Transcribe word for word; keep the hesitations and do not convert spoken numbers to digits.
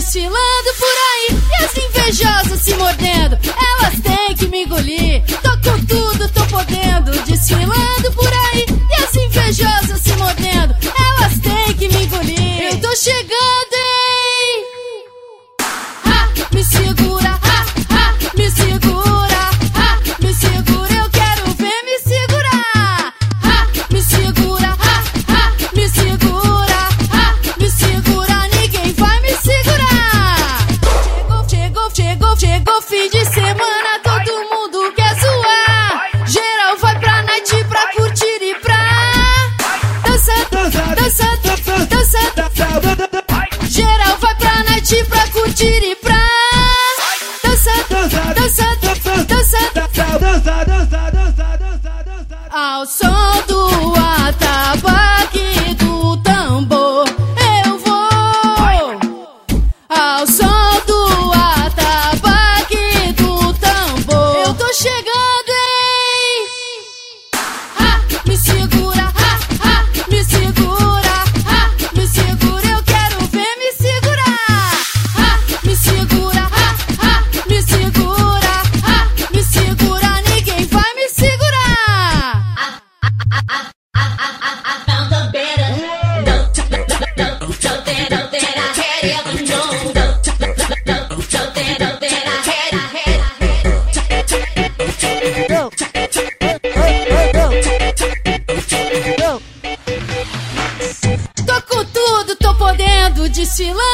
desfilando por aí e as invejosas se mordendo. Elas têm que me engolir. Tô com tudo, tô podendo. Desfilando por aí e as invejosas se mordendo. Elas têm que me engolir. Eu tô chegando, hein? Ha, me segura, ha, ha, me segura, ha, me segura. Eu quero ver me segurar. Ha, me segura, ha, ha, me segura, ha, me segura. Ninguém vai me segurar. Chegou, chegou, chegou, chegou fim de semana, todo mundo quer zoar. Geral vai pra night pra curtir e pra dançar, dançar, dançar, dançar. Geral vai pra night pra curtir e pra dançar, dançar, dançar, dançar, dançar, dançar, dançar, dançar. Ao som do atabaque do tambor eu vou. Ao som do atabaque do tambor eu tô chegando, hein? Ha, me segura, ha, ha, me segura, ha, me segura. Eu quero ver me segurar. Ha, me segura, ha, ha, me segura, ha, me segura. Ninguém vai me segurar. Tô com tudo, tô podendo. Desfilando